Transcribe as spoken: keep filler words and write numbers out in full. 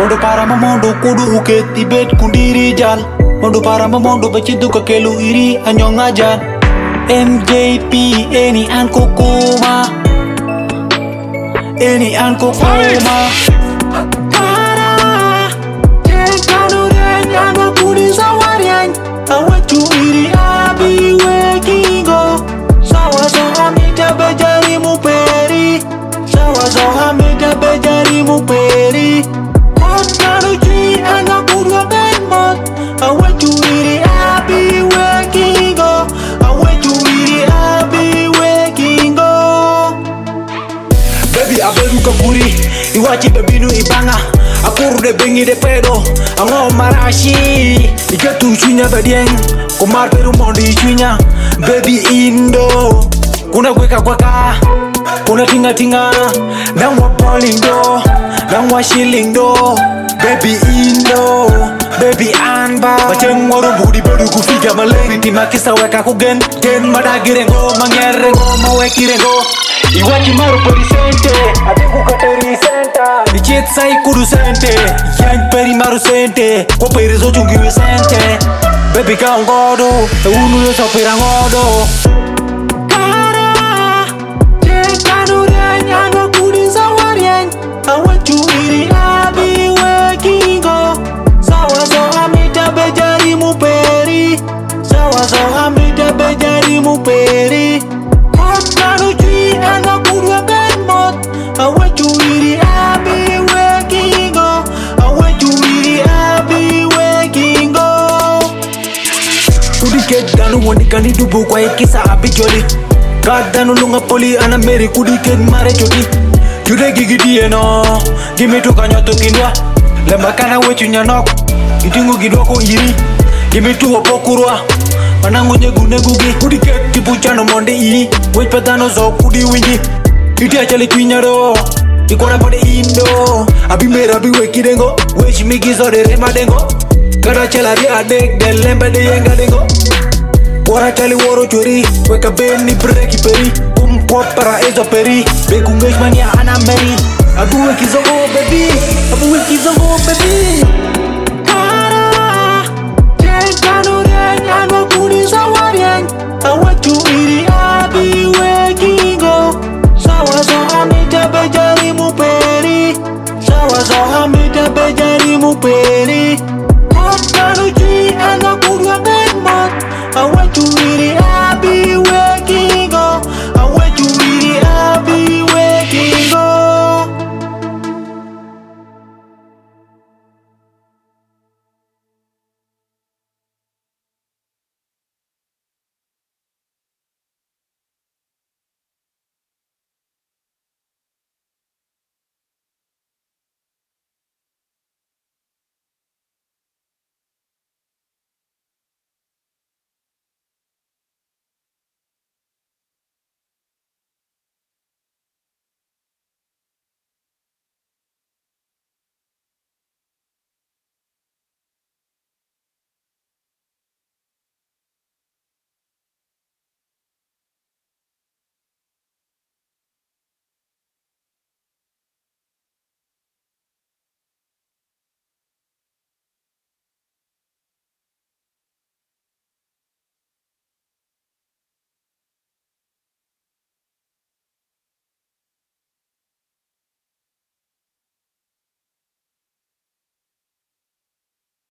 Mondo para mondo kudu uket ibet kundiri jal. Mondo para mondo bachidu kakelu iri anyonga jan. M J P any anko kuma, any anko kuma. Para jekanu renyano kudi sawarian. Awetu iri abi wekingo. Sawa so amita bejari muperi. Sawa so amita bejari muperi. Kotanu ji anga kurwa benmot. Awetu iri abi wekingo. Awetu iri abi wekingo. Baby aberu kaburi. Iwachi babinu ibanga. Akuru de bengi de pedo. Ango marashi. Iketu chunya badieng. Kumar peru mondi chunya. Baby Indo. Kuna kweka kweka. Kuna tinga tinga. Nangwa polindo. Nangwa shillindo. Baby Indo. Baby Anba. Bacheng waru budi bedu kufika maleng. Tima kisa weka kugen. Gen madagirengo. Mangerengo. Mawekirengo. Iwachi maru peri sente. Adeku kateri senta. Ichet sai kudu sente. Yang peri maru sente. Ko peri zo chungiwe sente. Baby ka ngodo. Unu yo sopira ngodo. Para jekanu renyano kudi sawarian. Awetu iri abi wekingo. Sawa so amita bejari muperi. Sawa so amita bejari muperi. Kotanu ji anga kurwa benmot. Awetu iri abi wekingo. Awetu iri abi wekingo. Kudi ket danu wandi kani dubu kwa ikisa abi joli. God danu lunga poli ana meri kudi ket mare choti. Jude gigi dieno. Gimi tu kanyoto kinwa. Lemba kana wechu nyanok. Itingu gidwako iri. Gimi tu wapokurwa. Manangu nyegu negugi. Kudi ket tipu chano monde iri. Wech patano zo kudi winji. Iti achali kwinyaro. Ikona pade Indo. Abi mera abi weki dengo. Wech migi zode rema dengo. Kada chalari adek de lemba de yenga dengo. Wara chali woro chori. Weka beni breki peri. Um pop para ezo peri. Beku ngesh mania ana meri. Abu weki zongo baby. Abu weki zongo baby. Para jekanu renyano kudi sawarian. Awetu iri abi wekingo. Sawa so amita bejari muperi. Sawa so amita bejari muperi.